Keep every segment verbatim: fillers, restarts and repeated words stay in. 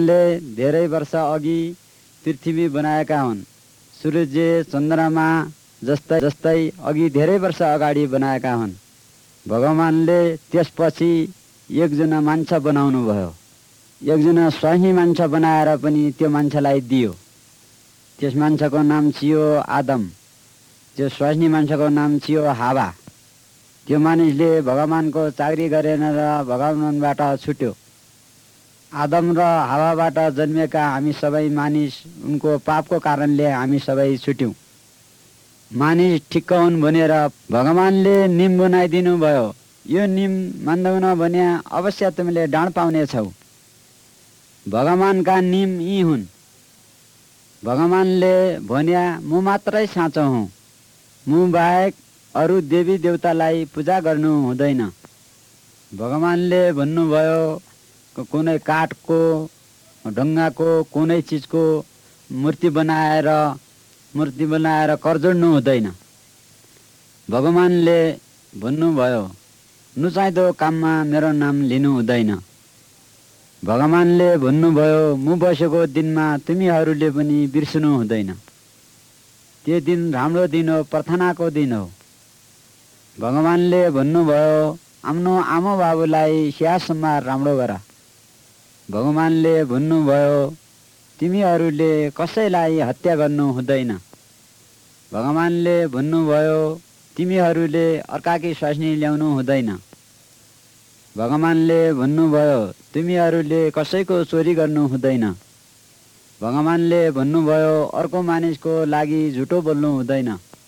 भगवानले धेरै वर्ष अघि पृथ्वी बनाएका हुन्। सूर्य चन्द्रमा जस्तै जस्तै अघि धेरै वर्ष अगाडि बनाएका हुन्। भगवानले त्यसपछि एकजना मान्छे बनाउनु भयो। एकजना स्वास्नी मान्छे बनाएर पनि त्यो मान्छेलाई दियो। त्यस मान्छेको नाम थियो आदम। त्यो स्वास्नी मान्छेको नाम थियो हावा। त्यो मानिसले भगवानको चाकरी गरेन र भगवानबाट छुट्यो। आदम र हावाबाट जन्मेका हामी सबै मानिस उनको पापको कारणले हामी सबै छुट्यौँ। मानिस ठिक्क हुन् भनेर भगवानले निम बनाइदिनु भयो। यो निम मान्दैनौ भने अवश्य तिमीले डाँड पाउनेछौ। भगवानका निम यी हुन्। भगवानले भन्या म मात्रै साँचो हुँ, म बाहेक अरू देवी देवतालाई पूजा गर्नु हुँदैन। भगवानले भन्नुभयो कुनै काठको ढुङ्गाको कुनै चिजको मूर्ति बनाएर मूर्ति बनाएर कर जोड्नु हुँदैन। भगवानले भन्नुभयो नचाहिँदो काममा मेरो नाम लिनु हुँदैन। भगवानले भन्नुभयो म बसेको दिनमा तिमीहरूले पनि बिर्सनु हुँदैन। त्यो दिन राम्रो दिन हो, प्रार्थनाको दिन हो। भगवानले भन्नुभयो आफ्नो आमा बाबुलाई स्याहार सम्हार राम्रो गर। भगवानले भन्नुभयो तिमीहरूले कसैलाई हत्या गर्नु हुँदैन। भगवानले भन्नुभयो तिमीहरूले अर्काकी स्वास्नी ल्याउनु हुँदैन। भगवानले भन्नुभयो तिमीहरूले कसैको चोरी गर्नु हुँदैन। भगवानले भन्नुभयो अर्को मानिसको लागि झुटो बोल्नु हुँदैन।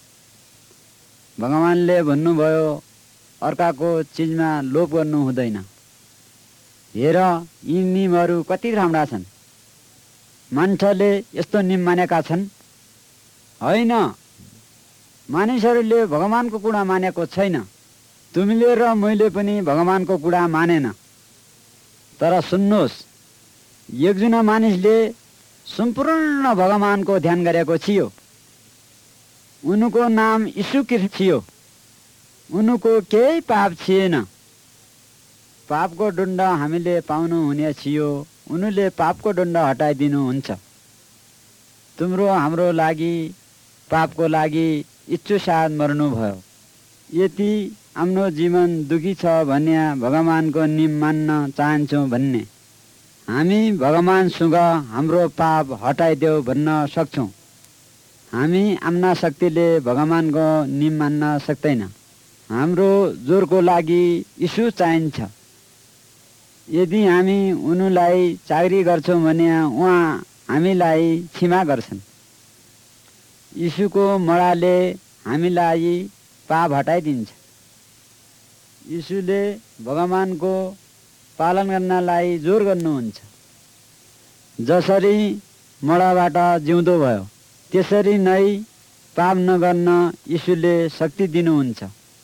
भगवानले भन्नुभयो अर्काको चिजमा लोभ गर्नु हुँदैन। हेर यी नियमहरू कति राम्रा छन्। मान्छेले यस्तो नियम मानेका छन्? होइन, मानिसहरूले भगवानको कुरा मानेको छैन। तिमीले र मैले पनि भगवानको कुरा मानेन। तर सुन्नुहोस्, एकजना मानिसले सम्पूर्ण भगवानको ध्यान गरेको थियो। उनको नाम यीशु ख्रीष्ट थियो। उनको केही पाप थिएन। पापको दण्ड हामीले पाउनु हुने थियो। उनले पापको दण्ड हटाइदिनुहुन्छ। तिम्रो हाम्रो लागि पापको लागि इच्छु साथ मर्नुभयो। यदि आफ्नो जीवन दुखी छ भने भगवानको नियम मान्न चाहन्छौँ भन्ने हामी भगवानसँग हाम्रो पाप हटाइदेऊ भन्न सक्छौँ। हामी आफ्ना शक्तिले भगवानको नियम मान्न सक्दैन। हाम्रो जोरको लागि यीशु चाहिन्छ। यदि हामी उनलाई चाकरी गर्छौँ भने उहाँ हामीलाई क्षमा गर्छन्। यीशुको मराले हामीलाई पाप हटाइदिन्छ। यीशुले भगवानको पालन गर्नलाई जोर गर्नुहुन्छ। जसरी मराबाट जिउँदो भयो त्यसरी नै पाप नगर्न यीशुले शक्ति दिनुहुन्छ।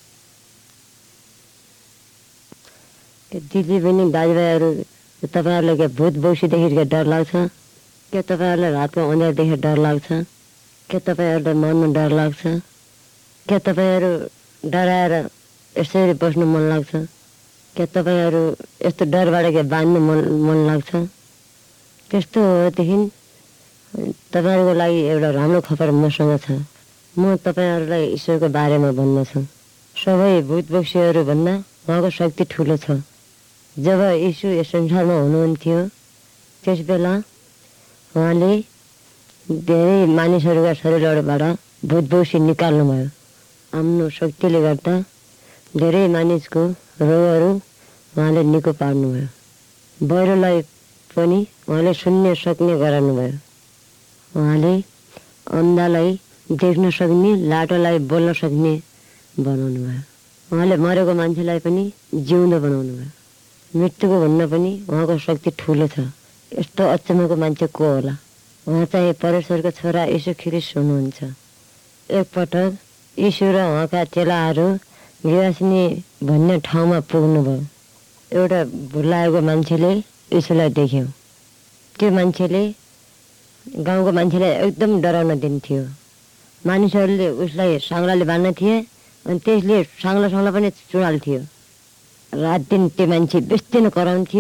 दिदी बहिनी दाजुभाइहरू, तपाईँहरूलाई के भूत बौसीदेखि डर लाग्छ? के तपाईँहरूलाई रातको अँध्यारोदेखि डर लाग्छ? के तपाईँहरूलाई मर्नु डर लाग्छ? के तपाईँहरू डराएर यसरी बस्नु मन लाग्छ? के तपाईँहरू यस्तो डरबाट के बाँध्नु मन मन लाग्छ? त्यस्तो होदेखि तपाईँहरूको लागि एउटा राम्रो खबर मसँग छ। म तपाईँहरूलाई ईश्वरको बारेमा भन्न छु। सबै भूत बौसीहरू भन्दा उहाँको शक्ति ठुलो छ। जब यीशु यस संसारमा हुनुहुन्थ्यो त्यस बेला उहाँले धेरै मानिसहरूका शरीरबाट भूत बौसी निकाल्नुभयो। आफ्नो शक्तिले गर्दा धेरै मानिसको रोगहरू उहाँले निको पार्नुभयो। बहिरोलाई पनि उहाँले सुन्ने सक्ने गराउनुभयो। उहाँले अन्धालाई देख्न सक्ने, लाटोलाई बोल्न सक्ने बनाउनु भयो। उहाँले मरेको मान्छेलाई पनि जिउँदो बनाउनु भयो। मृत्युको भन्दा पनि उहाँको शक्ति ठुलो छ। यस्तो अचम्मको मान्छे को होला? उहाँ चाहिँ परमेश्वरको छोरा यीशु ख्रीष्ट हुनुहुन्छ। एकपटक यीशु र उहाँका चेलाहरू गिरासिनी भन्ने ठाउँमा पुग्नुभयो। एउटा भुलाएको मान्छेले यीशुलाई देख्यो। त्यो मान्छेले गाउँको मान्छेलाई एकदम डराउन दिन्थ्यो। मानिसहरूले उसलाई साङ्लाले बाँध्न थिए अनि त्यसले साङ्ला साङ्ला पनि चुडाल्थ्यो। रात दिन त्यो मान्छे बेस्तिन कराउँथ्यो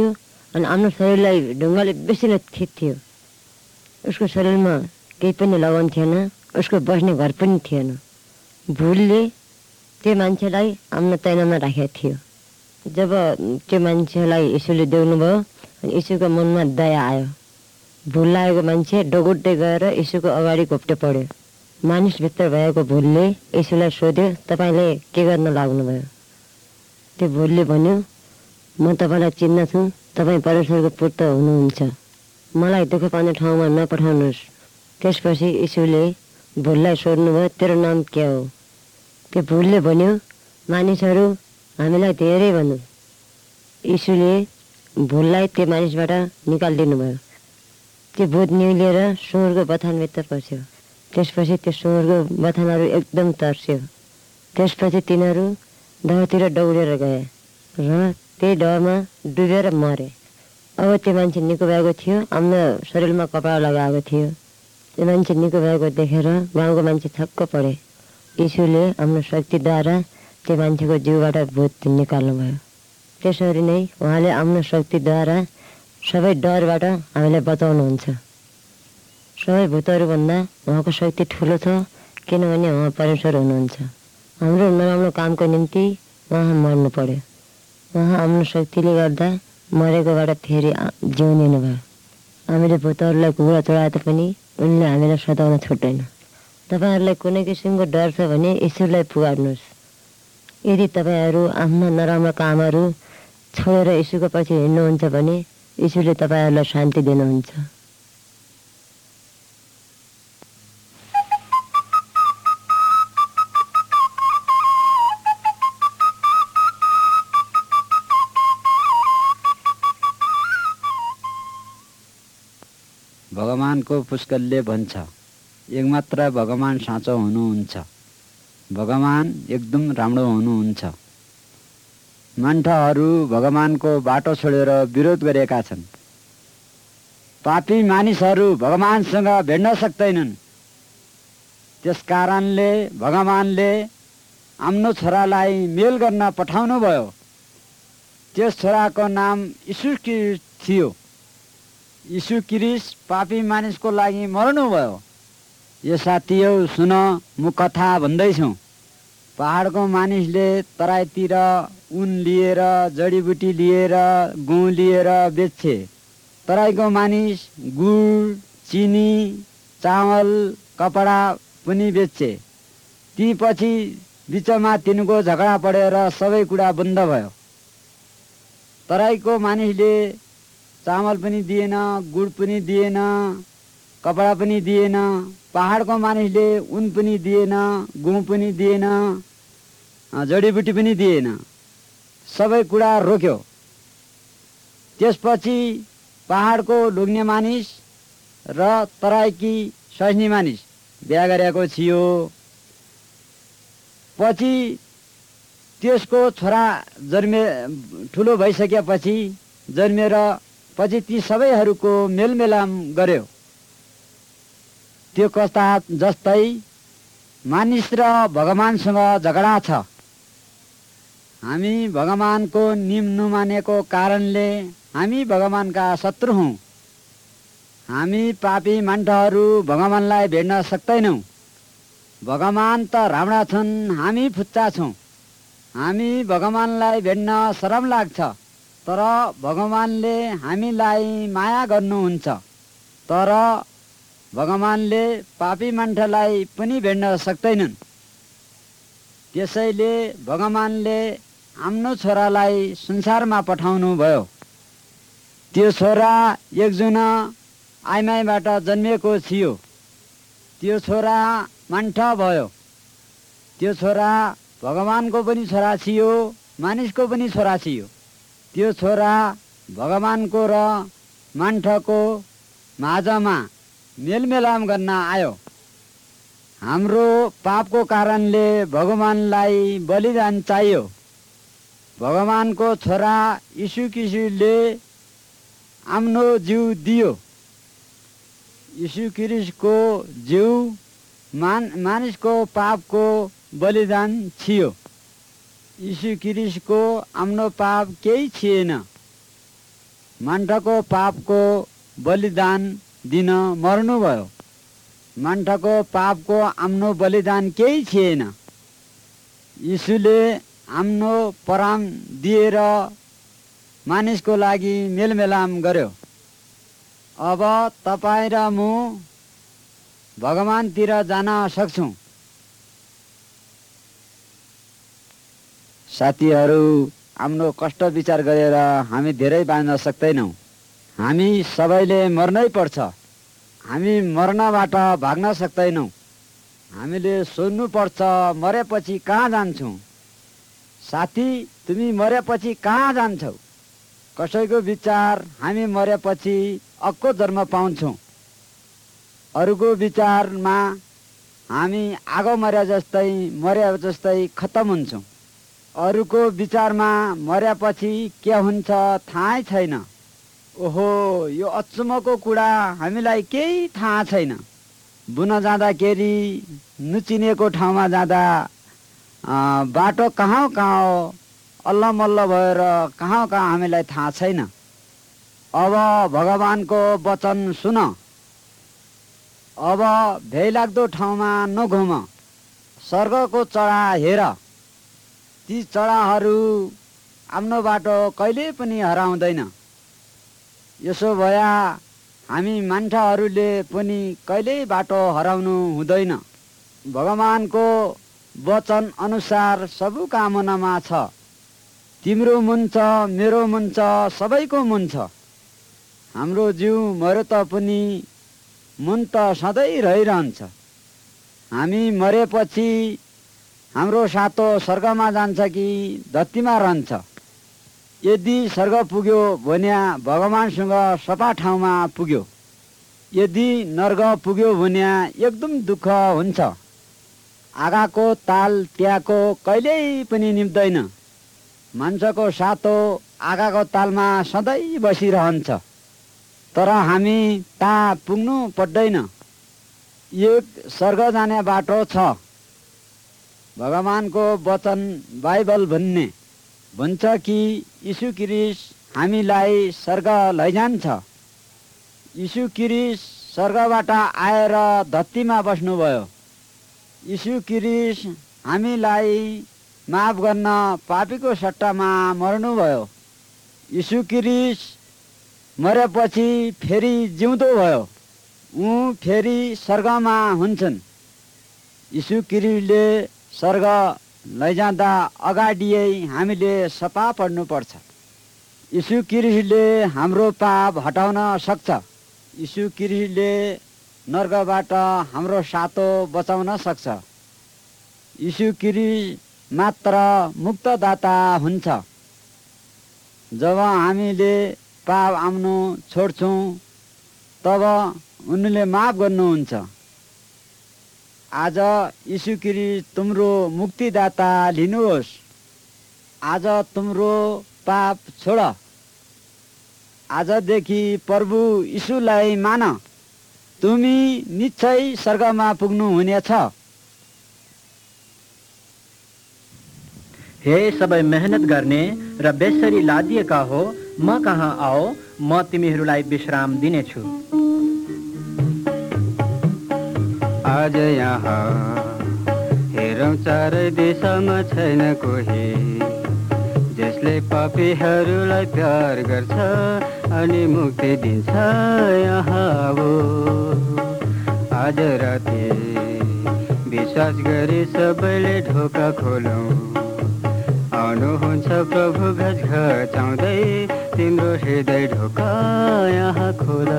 अनि आफ्नो शरीरलाई ढुङ्गाले बेसी नै थिच्थ्यो। उसको शरीरमा केही पनि लगाउनु थिएन, उसको बस्ने घर पनि थिएन। भुलले त्यो मान्छेलाई आफ्नो तैनामा राखेको थियो। जब त्यो मान्छेलाई यीशुले देख्नुभयो अनि यीशुको मनमा दया आयो। भुल लागेको मान्छे डगुड्दै गएर यीशुको अगाडि घोप्टे पढ्यो। मानिसभित्र भएको भुलले यीशुलाई सोध्यो, तपाईँले के गर्न लाग्नुभयो? त्यो भुलले भन्यो, म तपाईँलाई चिन्दछु, तपाईँ परमेश्वरको पुत्र हुनुहुन्छ, मलाई दुःख पाउने ठाउँमा नपठाउनुहोस्। त्यसपछि यीशुले भुललाई सोध्नुभयो, तेरो नाम के हो? त्यो भुलले भन्यो, मानिसहरू हामीलाई धेरै भन्नु। यीशुले भुललाई त्यो मानिसबाट निकालिदिनु भयो। त्यो भूत निहुलिएर सुँगुरको बथानभित्र पस्यो। त्यसपछि त्यो सुँगुरको बथानहरू एकदम तर्स्यो। त्यसपछि तिनीहरू डरतिर दौडेर गए र त्यही डरमा डुबेर मरे। अब त्यो मान्छे निको भएको थियो, आफ्नो शरीरमा कपडा लगाएको थियो। त्यो मान्छे निको भएको देखेर गाउँको मान्छे छक्क परे। यीशुले आफ्नो शक्तिद्वारा त्यो मान्छेको जिउबाट भूत निकाल्नुभयो। त्यसरी नै उहाँले आफ्नो शक्तिद्वारा सबै डरबाट हामीलाई बचाउनुहुन्छ। सबै भूतहरूभन्दा उहाँको शक्ति ठुलो छ, किनभने उहाँ परमेश्वर हुनुहुन्छ। हाम्रो नराम्रो कामको निम्ति उहाँ मर्नु पर्यो। उहाँ आफ्नो शक्तिले गर्दा मरेकोबाट फेरि जिउने हुनुभयो। हामीले भूतहरूलाई घुँडा चढाए तापनि उनले हामीलाई सताउन छुट्दैन। तपाईँहरूलाई कुनै किसिमको डर छ भने ईश्वरलाई पुकार्नुहोस्। यदि तपाईँहरू आफ्ना नराम्रा कामहरू छोडेर यीशुको पछि हिँड्नुहुन्छ भने यीशुले तपाईँहरूलाई शान्ति दिनुहुन्छ। भगवानको पुस्तकले भन्छ, एकमात्र भगवान साँचो हुनुहुन्छ, भगवान एकदम राम्रो हुनुहुन्छ। मान्छेहरू भगवानको बाटो छोडेर विरोध गरेका छन्। पापी मानिसहरू भगवानसँग भेट्न सक्दैनन्। त्यस कारणले भगवानले आफ्नो छोरालाई मेल गर्न पठाउनु भयो। त्यस छोराको नाम यीशु क्रिस्ट थियो। यीशु क्रिस्ट पापी मानिसको लागि मर्नुभयो। यो साथीहरू सुन, म कथा भन्दैछु। पहाडको मानिसले तराईतिर उन लिएर, जडीबुटी लिएर, गुँ लिएर बेच्छे। तराईको मानिस गुड, चिनी, चामल, कपडा पनि बेच्छे। ती पछि बिचमा तिनको झगडा परेर सबै कुरा बन्द भयो। तराईको मानिसले चामल पनि दिएन, गुड पनि दिएन, कपडा पनि दिएन। पहाडको मानिसले उन पनि दिएन, गुँ पनि दिएन, जडीबुटी पनि दिएन। सबै कुरा रोक्यो। त्यसपछि पहाडको लोग्ने मानिस र तराईकी स्वास्नी मानिस बिहा गरेको थियो। पछि त्यसको छोरा जन्मे ठुलो भइसकेपछि जन्मेर पछि ती सबैहरूको मेलमिलाम गर्यो। त्यो कस्ता जस्तै मानिस र भगवानसँग झगडा छ। हामी भगवानको नियम नमानेको कारणले हामी भगवानका शत्रु हौँ। हामी पापी मान्छेहरू भगवानलाई भेट्न सक्दैनौँ। भगवान त राम्रा छन्, हामी फुच्चा छौँ। हामी भगवानलाई भेट्न शरम लाग्छ, तर भगवानले हामीलाई माया गर्नुहुन्छ। तर भगवानले पापी मान्छेलाई पनि भेट्न सक्दैनन्। त्यसैले भगवानले आफ्नो छोरालाई संसारमा पठाउनु भयो। त्यो छोरा एकजना आइमाईबाट जन्मिएको थियो। त्यो छोरा मान्छे भयो। त्यो छोरा भगवानको पनि छोरा थियो, मानिसको पनि छोरा थियो। त्यो छोरा भगवानको र मान्छेको माझमा मेलमिलाम गर्न आयो। हाम्रो पापको कारणले भगवानलाई बलिदान चाहियो। भगवानको छोरा यीशु क्रिस्टले आफ्नो जिउ दियो। यीशु क्रिस्टको जिउ मान मानिसको पापको बलिदान थियो। यीशु क्रिस्टको आफ्नो पाप केही थिएन। मान्छेको पापको बलिदान दिन मर्नुभयो। मान्छेको पापको आफ्नो बलिदान केही थिएन। यीशुले आफ्नो प्राण दिएर मानिसको लागि मेलमिलाप गर्यो। अब तपाईँ र म भगवानतिर जान सक्छौँ। साथीहरू, आफ्नो कष्ट विचार गरेर हामी धेरै बाँच्न सक्दैनौँ। हामी सबैले मर्नै पर्छ। हामी मर्नबाट भाग्न सक्दैनौँ। हामीले सोध्नुपर्छ, मरेपछि कहाँ जान्छौँ? साथी, तिमी मरेपछि कहाँ जान्छौ? कसैको विचार हामी मरेपछि अर्को जन्म पाउँछौँ। अरूको विचारमा हामी आगो मरे जस्तै मरे जस्तै खत्तम हुन्छौँ। अरूको विचारमा मरेपछि के हुन्छ थाहै छैन। ओहो, यो अचम्मको कुरा, हामीलाई केही थाहा छैन। बुन जाँदाखेरि नचिनेको ठाउँमा जाँदा बाटो कहाँ कहाँ हो, अल्लमल्ल भएर कहाँ कहाँ हामीलाई थाहा छैन। अब भगवानको वचन सुन। अब भयलाग्दो ठाउँमा नघुम। स्वर्गको चढा हेर। ती चढाहरू आफ्नो बाटो कहिले पनि हराउँदैन। यसो भया हामी मान्छेहरूले पनि कहिल्यै बाटो हराउनु हुँदैन। भगवानको वचन अनुसार सबु कामनामा छ। तिम्रो मुन छ, मेरो मुन छ, सबैको मुन छ। हाम्रो जिउ मर्यो तापनि मुन त सधैँ रहिरहन्छ। हामी मरेपछि हाम्रो सातो स्वर्गमा जान्छ कि धरतीमा रहन्छ? यदि स्वर्ग पुग्यो भने भगवानसँग सफा ठाउँमा पुग्यो। यदि नर्क पुग्यो भने एकदम दुःख हुन्छ। आगाको ताल त्यहाँको कहिल्यै पनि निप्दैन। मान्छेको सातो आगाको तालमा सधैँ बसिरहन्छ। तर हामी ता पुग्नु पर्दैन। एक स्वर्ग जाने बाटो छ। भगवानको वचन बाइबल भन्ने भन्छ कि यीशु ख्रीष्ट हामीलाई स्वर्ग लैजान्छ। यीशु ख्रीष्ट स्वर्गबाट आएर धरतीमा बस्नुभयो। यीशु ख्रीष्ट हामीलाई माफ गर्न पापीको सट्टामा मर्नुभयो। यीशु ख्रीष्ट मरेपछि फेरि जिउँदो भयो। ऊ फेरि स्वर्गमा हुन्छन्। यीशु ख्रीष्टले स्वर्ग लैजाँदा अगाडियै हामीले सफा पर्नुपर्छ। यीशु ख्रीष्टले हाम्रो पाप हटाउन सक्छ। यीशु ख्रीष्टले नर्कबाट हाम्रो सातो बचाउन सक्छ। यीशु ख्रीष्ट मात्र मुक्तदाता हुन्छ। जब हामीले पाप आफ्नो छोड्छौँ तब उनले माफ गर्नुहुन्छ। आज यीशु ख्रीष्ट तिम्रो मुक्तिदाता लिनुहोस्। आज तिम्रो पाप छोड। आजदेखि प्रभु यीशुलाई मान। तिमी निश्चय स्वर्गमा पुग्नु हुनेछ। हे सबै मेहनत गर्ने र बेसरी लादिएका हो, म कहाँ आओ, म तिमीहरूलाई विश्राम दिनेछु। आज यहाँ हेरौँ चारै दिशामा छैन कोही जसले पापीहरूलाई प्यार गर्छ अनि मुक्ति दिन्छ। यहाँ आऊ, आज राति विश्वास गरी सबैले ढोका खोलौँ। आउनुहुन्छ प्रभु घचघचाउँदै, तिम्रो हृदय ढोका यहाँ खोल।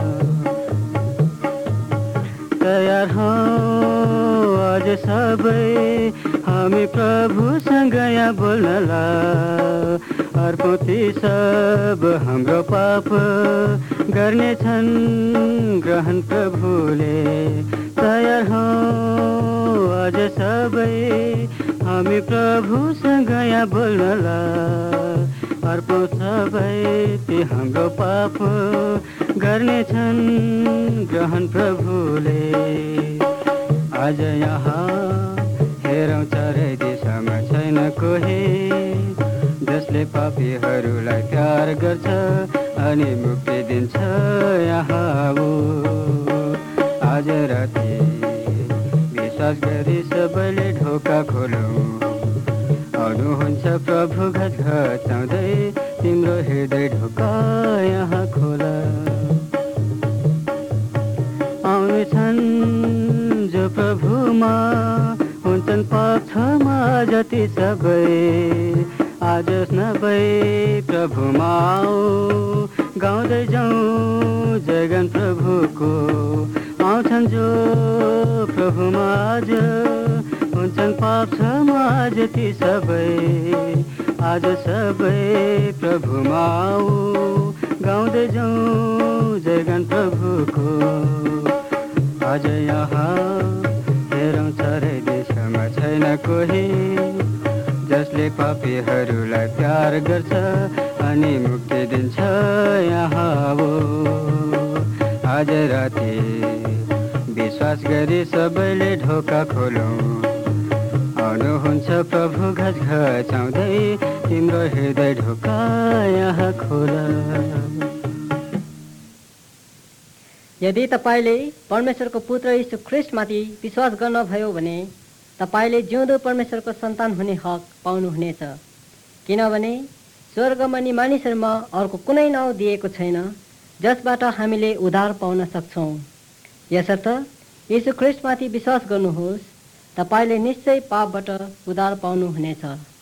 तयार हौ आज सबै हामी प्रभुसँग यहाँ बोल्नलाई। अर्को ती सब हाम्रो पाप गर्नेछन् ग्रहण प्रभुले। तयार हौ आज सबै हामी प्रभुसँग यहाँ बोल्नलाई। अर्को सबै ती हाम्रो पाप गर्नेछन् ग्रहण प्रभुले। आज यहाँ हेरौँ चारै दिशामा छैन कोही जसले पापीहरूलाई प्यार गर्छ अनि मुक्ति दिन्छ यहाँ ऊ। आज राति विश्वास गरी सबैले ढोका खोलौँ, आउनुहुन्छ प्रभु घचघचाउँदै, तिम्रो हृदय ढोका यहाँ खोला। आउनेछन् जो प्रभुमा हुन्छन् पक्षमा जति सबै, आज नभई प्रभुमा आऊ, गाउँदै जाउँ जगन प्रभुको। आउँछन् जो प्रभुमा आज हुन्छन् पक्षमा जति सबै, आज सबै प्रभुमा आऊ, गाउँदै जाउँ जगन प्रभुको। आज यहाँ हेरौँ चारै दिशामा छैन कोही, जसले पापीहरूलाई प्यार गर्छ अनि मुक्ति दिन्छ यहाँ वो। आज राति विश्वास गरी सबैले ढोका खोलौँ, आउनुहुन्छ प्रभु घचघचाउँदै, तिम्रो हृदय ढोका यहाँ खोला। यदि तपाईँले परमेश्वरको पुत्र यीशु ख्रीष्टमाथि विश्वास गर्नुभयो भने तपाईँले जिउँदो परमेश्वरको सन्तान हुने हक पाउनुहुनेछ, किनभने स्वर्गमा नि मानिसहरूमा अर्को कुनै नाउँ दिएको छैन जसबाट हामीले उद्धार पाउन सक्छौँ। यसर्थ यीशु ख्रीष्टमाथि विश्वास गर्नुहोस्, तपाईँले निश्चय पापबाट उद्धार पाउनुहुनेछ।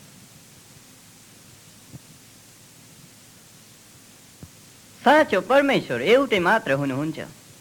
साँचो परमेश्वर एउटै मात्र हुनुहुन्छ।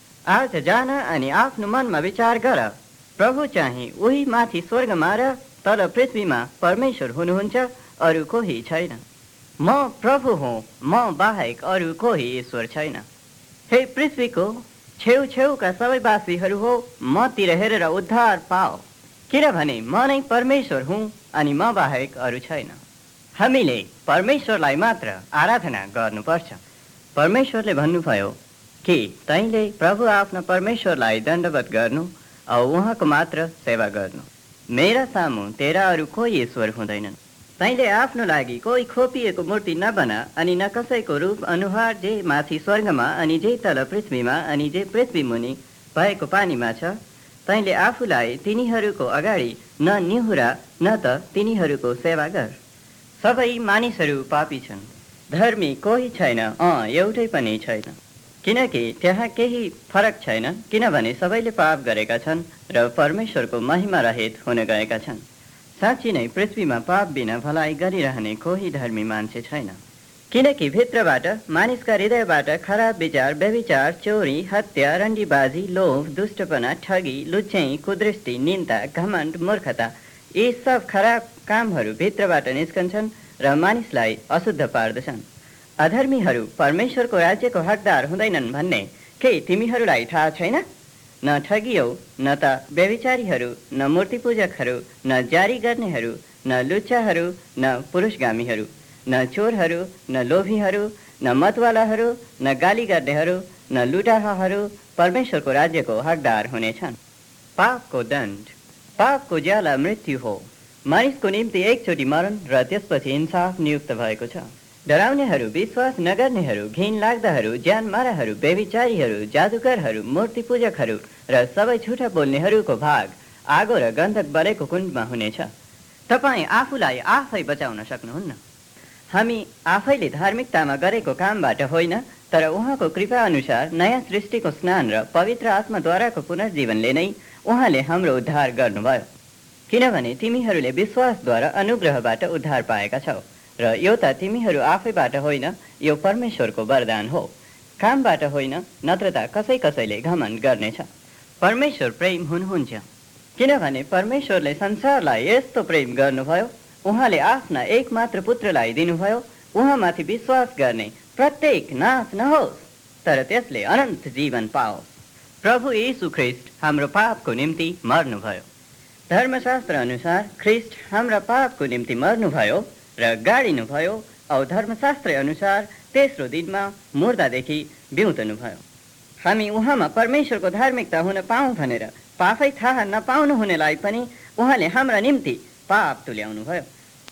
आज जान अनि आफ्नो मनमा विचार गर, प्रभु चाहिँ उही माथि स्वर्गमा र तल पृथ्वीमा परमेश्वर हुनुहुन्छ, अरू कोही छैन। म प्रभु हुँ, म बाहेक अरू कोही ईश्वर छैन। हे पृथ्वीको छेउछेउका सबै वासीहरू हो, मतिर हेरेर उद्धार पाओ, किनभने म नै परमेश्वर हुँ अनि म बाहेक अरू छैन। हामीले परमेश्वरलाई मात्र आराधना गर्नुपर्छ। परमेश्वरले भन्नुभयो कि तैँले प्रभु आफ्ना परमेश्वरलाई दण्डवत गर्नु औ उहाँको मात्र सेवा गर्नु। मेरा सामु तेरा अरू कोही ईश्वर हुँदैनन्। तैँले आफ्नो लागि कोही खोपिएको मूर्ति नबना अनि न कसैको रूप अनुहार, जे माथि स्वर्गमा अनि जे तल पृथ्वीमा अनि जे पृथ्वी मुनि भएको पानीमा छ। तैँले आफूलाई तिनीहरूको अगाडि न निहुरा न त तिनीहरूको सेवा गर। सबै मानिसहरू पापी छन्, धर्मी कोही छैन, अँ एउटै पनि छैन। किनकि त्यहाँ केही फरक छैन, किनभने सबैले पाप गरेका छन् र परमेश्वरको महिमा रहित हुन गएका छन्। साँच्ची नै पृथ्वीमा पाप बिना भलाइ गरिरहने कोही धर्मी मान्छे छैन। किनकि भित्रबाट मानिसका हृदयबाट खराब विचार, व्यभिचार, चोरी, हत्या, रण्डीबाजी, लोभ, दुष्टपना, ठगी, लुच्च्याई, कुदृष्टि, निन्दा, घमण्ड, मूर्खता, यी सब खराब कामहरू भित्रबाट निस्कन्छन् र मानिसलाई अशुद्ध पार्दछन्। अधर्मीहरू परमेश्वरको राज्यको हकदार हुँदैनन् भन्ने के तिमीहरूलाई थाहा छैन? न ठगियौ, न त व्यभिचारीहरू, न मूर्तिपूजकहरू, न जारी गर्नेहरू, न लुच्चाहरू, न पुरुषगामीहरू, न चोरहरू, न लोभीहरू, न मतवालाहरू, न गाली गर्नेहरू, न लुटाहाहरू परमेश्वरको राज्यको हकदार हुनेछन्। पापको दण्ड, पापको ज्याला मृत्यु हो। मानिसको निम्ति एकचोटि मरण र त्यसपछि इन्साफ नियुक्त भएको छ। डराउनेहरू, विश्वास नगर्नेहरू, घिन लाग्दाहरू, ज्यान माराहरू, व्यभिचारीहरू, जादुगरहरू, मूर्तिपूजकहरू र सबै झुटा बोल्नेहरूको भाग आगो र गन्धक बलेको कुण्डमा हुनेछ। तपाईँ आफूलाई आफै बचाउन सक्नुहुन्न। हामी आफैले धार्मिकतामा गरेको कामबाट होइन, तर उहाँको कृपा अनुसार नयाँ सृष्टिको स्नान र पवित्र आत्माद्वाराको पुनर्जीवनले नै उहाँले हाम्रो उद्धार गर्नुभयो। किनभने तिमीहरूले विश्वासद्वारा अनुग्रहबाट उद्धार पाएका छौ र यो त तिमीहरू आफैबाट होइन, यो परमेश्वरको वरदान हो, कामबाट होइन, नत्र त कसै कसैले घमण्ड गर्नेछ। परमेश्वर प्रेम हुनुहुन्छ, किनभने परमेश्वरले संसारलाई यस्तो प्रेम गर्नुभयो, उहाँले आफ्ना एकमात्र पुत्रलाई दिनुभयो, उहाँमाथि विश्वास गर्ने प्रत्येक नाश नहोस्, तर त्यसले अनन्त जीवन पाओस्। प्रभु यीशु ख्रीष्ट हाम्रो पापको निम्ति मर्नुभयो। धर्मशास्त्र अनुसार ख्रीष्ट हाम्रा पापको निम्ति मर्नुभयो र गाडिनुभयो औ धर्मशास्त्र अनुसार तेस्रो दिनमा मुर्दादेखि बिउतनुभयो। हामी उहाँमा परमेश्वरको धार्मिकता हुन पाऊँ भनेर पापै थाहा नपाउनु हुनेलाई पनि उहाँले हाम्रा निम्ति पाप तुल्याउनुभयो।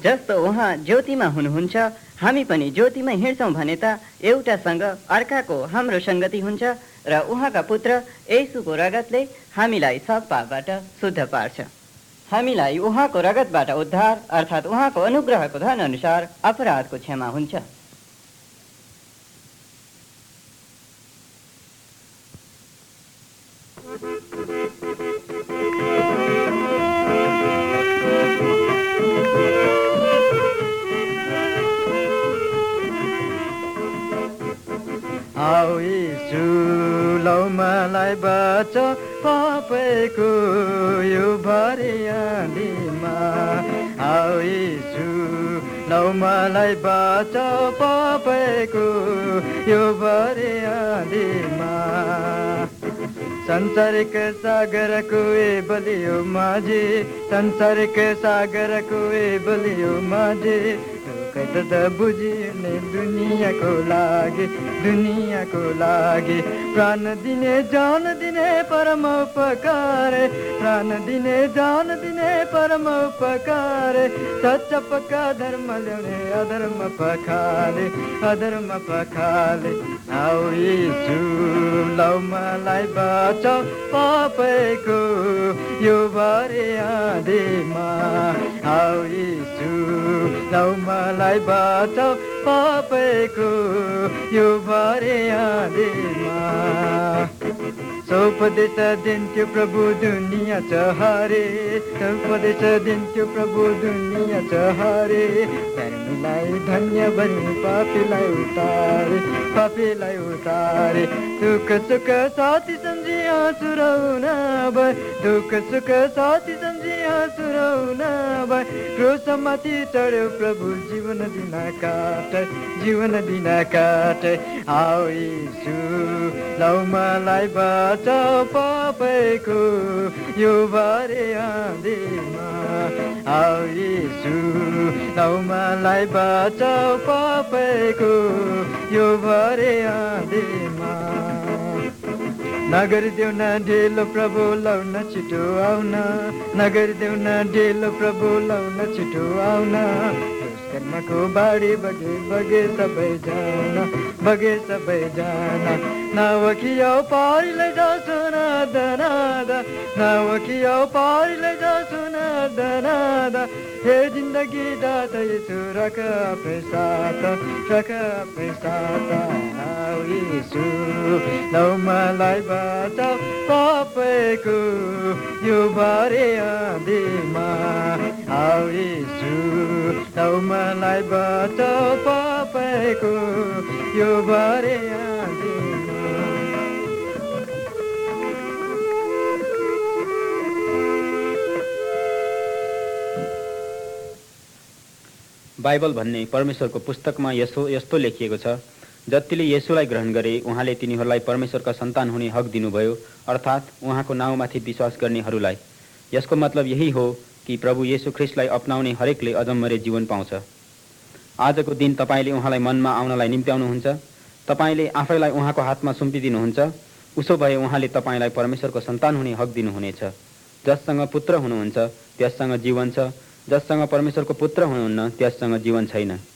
जस्तो उहाँ ज्योतिमा हुनुहुन्छ हामी पनि ज्योतिमै हिँड्छौँ भने त एउटासँग अर्काको हाम्रो सङ्गति हुन्छ र उहाँका पुत्र येशूको रगतले हामीलाई सब पापबाट शुद्ध पार्छ। हामीलाई उहाँको रगतबाट उद्धार अर्थात् उहाँको अनुग्रहको धन अनुसार अपराधको क्षमा हुन्छ। आओ यीशु लौ मलाई बचाऊ पापैको यो भारी आँधीमा। आओ यीशु लौ मलाई बचाऊ पापैको यो भारी आँधीमा। संसारिक सागरको ए बलियो माझे संसारिक सागरको ए बलियो माझे त बुझिने दुनियाँको लागि दुनियाँको लागि प्राण दिने जान दिने परम उपकार प्राण दिने जान दिने परम उपकार सच्चा पक्का धर्म ल्याउने अधर्म पखाले अधर्म पखाले। आओ यीशु लौ मलाई बचाऊ पापैको यो भारी आँधीमा। आओ यीशु लौ मलाई बचाऊ पापैको यो भारी आँधीमा। सौपदेश दिन्थ्यो प्रभु दुनियाँ चहारे सौपदेश दिन्थ्यो प्रभु दुनियाँ चहारे धर्मीलाई धन्य बनी पापीलाई उतारे पापीलाई उतारे। दुःख सुख साथी सम्झी हाँसुराउन भए दुःख सुख साथी सम्झी हाँसुराउन भए क्रोसमाथि चढ्यो प्रभु जीवन दिन काट जीवन दिन काट। आओ यीशु लौ मलाई बचाऊ पापैको यो भारी आँधीमा। आओ यीशु लौ मलाई बचाऊ पापैको यो भारी आँधीमा। नगर देऊ न ढिलो प्रभु लौ न छिटो आउन नगर देऊ न ढिलो प्रभु लौ न छिटो आउन। कर्मको बाढी बगे बगे सबैजना बगे सबैजना। नावकिया पारी लैजासु नादा नादा नावकिया पारी लैजासु नादा नादा। हे जिन्दगी दाता यीशु रख अपने साथ रख अपने साथ। आओ यीशु लौ मलाई बचाऊ पापैको यो भारी आँधीमा। आओ यीशु लौ मलाई बचाऊ पापैको यो भारी आँधीमा। बाइबल भन्ने परमेश्वरको पुस्तकमा यसो यस्तो लेखिएको छ, जतिले येशूलाई ग्रहण गरे उहाँले तिनीहरूलाई परमेश्वरका सन्तान हुने हक दिनुभयो, अर्थात् उहाँको नाउँमाथि विश्वास गर्नेहरूलाई। यसको मतलब यही हो कि प्रभु येशू ख्रिस्टलाई अपनाउने हरेकले अजम्मरे जीवन पाउँछ। आजको दिन तपाईँले उहाँलाई मनमा आउनलाई निम्त्याउनुहुन्छ, तपाईँले आफैलाई उहाँको हातमा सुम्पिदिनुहुन्छ। उसो भए उहाँले तपाईँलाई परमेश्वरको सन्तान हुने हक दिनुहुनेछ। जससँग पुत्र हुनुहुन्छ त्यससँग जीवन छ, जससँग परमेश्वरको पुत्र हुनुहुन्न त्यससँग जीवन छैन।